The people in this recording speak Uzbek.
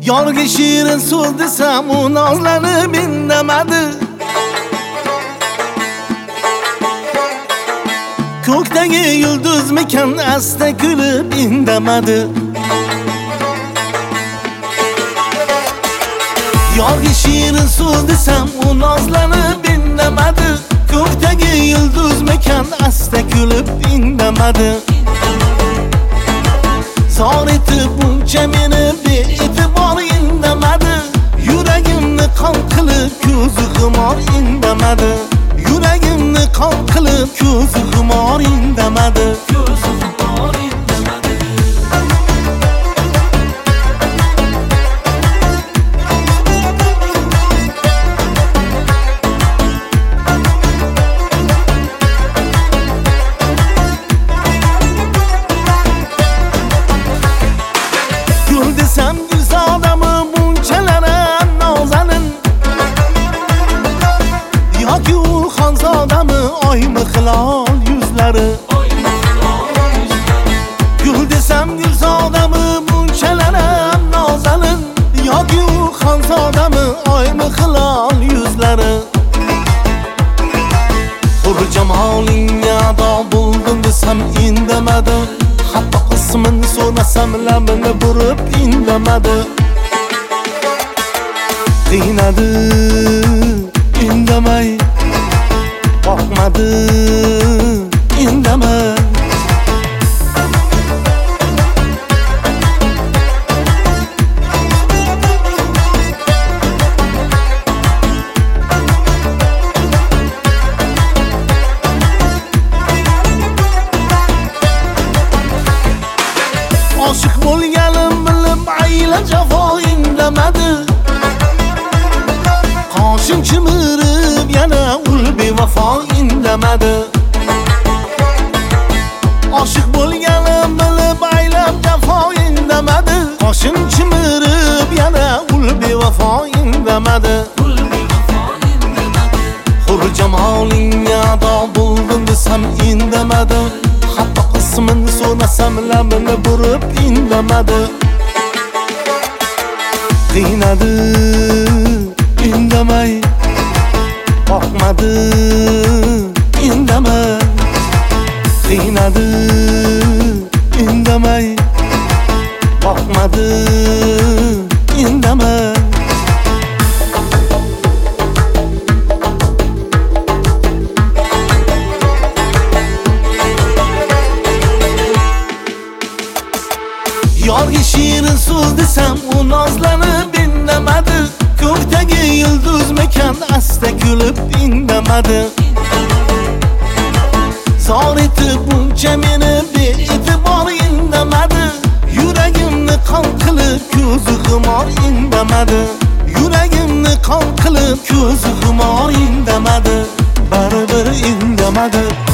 Yorga shirin so'z desam u nozlanib indamadi. Ko'kdagi yulduzmikan asta kulib indamadi. Yorga shirin so'z desam u nozlanib indamadi. Ko'kdagi yulduzmikan asta kulib indamadi. Zor etib buncha meni be'tibor indamadi. Yuragimni qon qilib ko'zi xumor indamadi. Yuragimni qon qilib ko'zi xumor indamadi. Ko'zi xumor indamadi. Gul desam gulzodami bunchalara nozalin, yoki u xonzodami oymi hilol yuzlari. Gul desam gulzodami bunchalara nozalin, yoki u xonzodami oymi hilol yuzlari. Hur jamolingga ado bo'ldim desam indamadi. Hatto ismini so'rasam labini burib indamadi. Qiynadi indamay, boqmadi indamay. Oshiq bo'lganim bilib ayla jafo indamadi. Qoshim chimirib yana ul bevafo indamadi. Oshiq bo'lganim bilib ayla jafo indamadi. Qoshim chimirib yana ul bevafo indamadi. Hur jamolingga ado bo'ldim desam indamadi. Hatto ismini so'rasam labini burib indamadi. Qiynadi indamay, boqmadi indamay. Qiynadi indamay, boqmadi indamay. Yorga shirin so'z desam u nozlanib indamadi. Ko'kdagi yulduzmikan asta kulib indamadi. Zor etib buncha meni be'tibor indamadi. Yuragimni qon qilib ko'zi xumor indamadi. Yuragimni qon qilib ko'zi xumor indamadi. Baribir indamadi.